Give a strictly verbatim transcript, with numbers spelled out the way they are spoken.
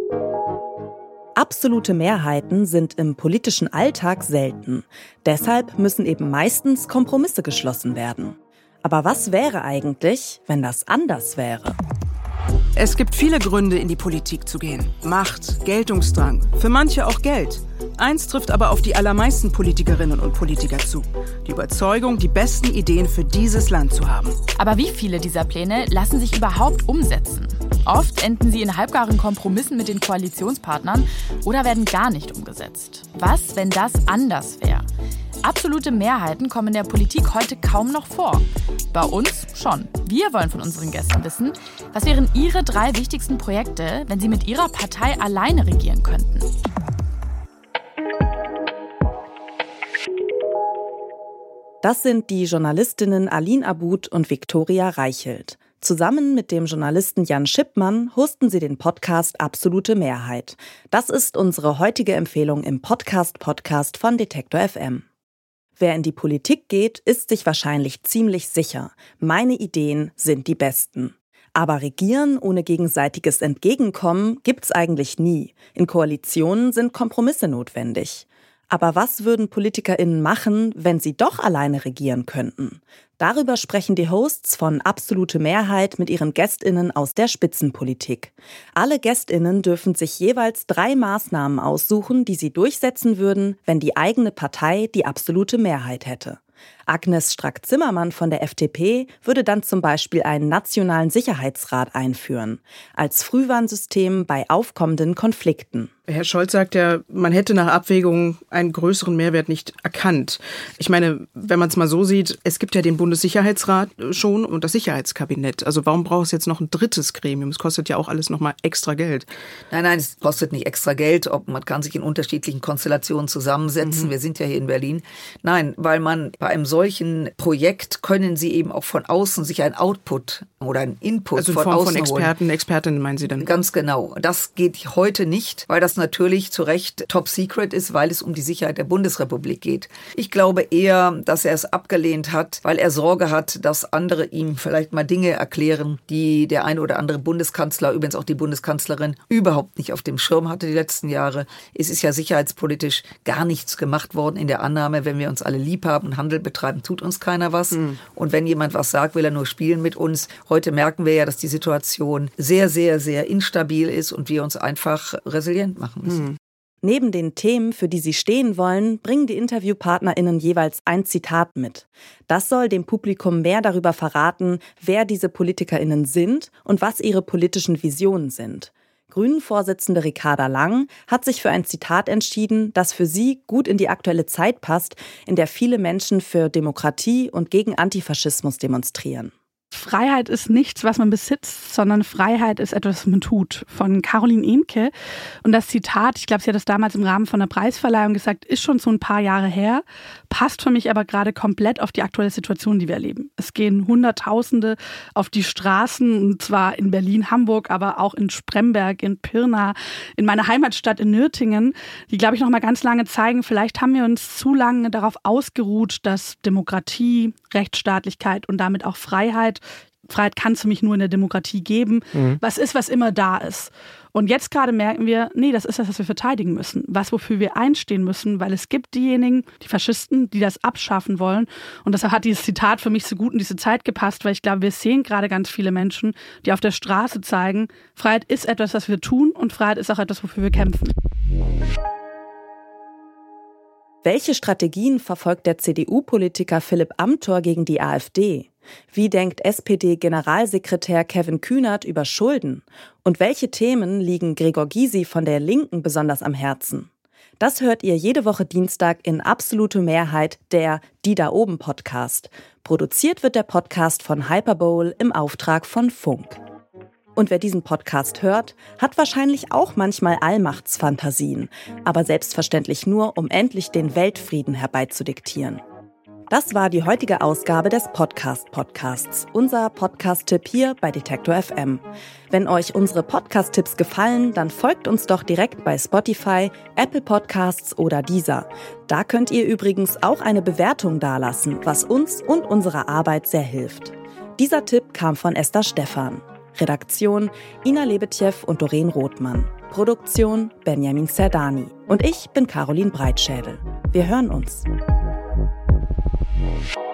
Absolute Mehrheiten sind im politischen Alltag selten. Deshalb müssen eben meistens Kompromisse geschlossen werden. Aber was wäre eigentlich, wenn das anders wäre? Es gibt viele Gründe, in die Politik zu gehen. Macht, Geltungsdrang, für manche auch Geld. Eins trifft aber auf die allermeisten Politikerinnen und Politiker zu. Die Überzeugung, die besten Ideen für dieses Land zu haben. Aber wie viele dieser Pläne lassen sich überhaupt umsetzen? Oft enden sie in halbgaren Kompromissen mit den Koalitionspartnern oder werden gar nicht umgesetzt. Was, wenn das anders wäre? Absolute Mehrheiten kommen in der Politik heute kaum noch vor. Bei uns schon. Wir wollen von unseren Gästen wissen, was wären ihre drei wichtigsten Projekte, wenn sie mit ihrer Partei alleine regieren könnten. Das sind die Journalistinnen Aline Abud und Viktoria Reichelt. Zusammen mit dem Journalisten Jan Schippmann hosten sie den Podcast Absolute Mehrheit. Das ist unsere heutige Empfehlung im Podcast-Podcast von Detektor F M. Wer in die Politik geht, ist sich wahrscheinlich ziemlich sicher. Meine Ideen sind die besten. Aber regieren ohne gegenseitiges Entgegenkommen gibt's eigentlich nie. In Koalitionen sind Kompromisse notwendig. Aber was würden PolitikerInnen machen, wenn sie doch alleine regieren könnten? Darüber sprechen die Hosts von Absolute Mehrheit mit ihren GästInnen aus der Spitzenpolitik. Alle GästInnen dürfen sich jeweils drei Maßnahmen aussuchen, die sie durchsetzen würden, wenn die eigene Partei die absolute Mehrheit hätte. Agnes Strack-Zimmermann von der F D P würde dann zum Beispiel einen nationalen Sicherheitsrat einführen, als Frühwarnsystem bei aufkommenden Konflikten. Herr Scholz sagt ja, man hätte nach Abwägung einen größeren Mehrwert nicht erkannt. Ich meine, wenn man es mal so sieht, es gibt ja den Bundessicherheitsrat schon und das Sicherheitskabinett. Also warum braucht es jetzt noch ein drittes Gremium? Es kostet ja auch alles nochmal extra Geld. Nein, nein, es kostet nicht extra Geld. Ob man kann sich in unterschiedlichen Konstellationen zusammensetzen. Mhm. Wir sind ja hier in Berlin. Nein, weil man bei einem solchen Projekt können Sie eben auch von außen sich ein Output oder ein Input also in von Form außen von Experten, holen. Expertinnen meinen Sie dann? Ganz genau. Das geht heute nicht, weil das natürlich zu Recht top secret ist, weil es um die Sicherheit der Bundesrepublik geht. Ich glaube eher, dass er es abgelehnt hat, weil er Sorge hat, dass andere ihm vielleicht mal Dinge erklären, die der eine oder andere Bundeskanzler, übrigens auch die Bundeskanzlerin, überhaupt nicht auf dem Schirm hatte die letzten Jahre. Es ist ja sicherheitspolitisch gar nichts gemacht worden in der Annahme, wenn wir uns alle lieb haben und Handel betreiben, tut uns keiner was. Mhm. Und wenn jemand was sagt, will er nur spielen mit uns. Heute merken wir ja, dass die Situation sehr, sehr, sehr instabil ist und wir uns einfach resilient machen müssen. Mhm. Neben den Themen, für die sie stehen wollen, bringen die InterviewpartnerInnen jeweils ein Zitat mit. Das soll dem Publikum mehr darüber verraten, wer diese PolitikerInnen sind und was ihre politischen Visionen sind. Grünen-Vorsitzende Ricarda Lang hat sich für ein Zitat entschieden, das für sie gut in die aktuelle Zeit passt, in der viele Menschen für Demokratie und gegen Antifaschismus demonstrieren. Freiheit ist nichts, was man besitzt, sondern Freiheit ist etwas, was man tut. Von Caroline Emke. Und das Zitat, ich glaube, sie hat das damals im Rahmen von einer Preisverleihung gesagt, ist schon so ein paar Jahre her, passt für mich aber gerade komplett auf die aktuelle Situation, die wir erleben. Es gehen Hunderttausende auf die Straßen, und zwar in Berlin, Hamburg, aber auch in Spremberg, in Pirna, in meiner Heimatstadt in Nürtingen, die, glaube ich, noch mal ganz lange zeigen, vielleicht haben wir uns zu lange darauf ausgeruht, dass Demokratie, Rechtsstaatlichkeit und damit auch Freiheit Freiheit kann es für mich nur in der Demokratie geben. Mhm. Was ist, was immer da ist. Und jetzt gerade merken wir, nee, das ist das, was wir verteidigen müssen. Was, wofür wir einstehen müssen, weil es gibt diejenigen, die Faschisten, die das abschaffen wollen. Und deshalb hat dieses Zitat für mich so gut in diese Zeit gepasst, weil ich glaube, wir sehen gerade ganz viele Menschen, die auf der Straße zeigen, Freiheit ist etwas, was wir tun und Freiheit ist auch etwas, wofür wir kämpfen. Welche Strategien verfolgt der C D U-Politiker Philipp Amthor gegen die AfD? Wie denkt S P D-Generalsekretär Kevin Kühnert über Schulden? Und welche Themen liegen Gregor Gysi von der Linken besonders am Herzen? Das hört ihr jede Woche Dienstag in Absolute Mehrheit, der Die da oben Podcast. Produziert wird der Podcast von Hyperbowl im Auftrag von Funk. Und wer diesen Podcast hört, hat wahrscheinlich auch manchmal Allmachtsfantasien, aber selbstverständlich nur, um endlich den Weltfrieden herbeizudiktieren. Das war die heutige Ausgabe des Podcast-Podcasts, unser Podcast-Tipp hier bei Detektor F M. Wenn euch unsere Podcast-Tipps gefallen, dann folgt uns doch direkt bei Spotify, Apple Podcasts oder Deezer. Da könnt ihr übrigens auch eine Bewertung dalassen, was uns und unserer Arbeit sehr hilft. Dieser Tipp kam von Esther Stephan. Redaktion Ina Lebetjew und Doreen Rothmann. Produktion Benjamin Zerdani. Und ich bin Caroline Breitschädel. Wir hören uns.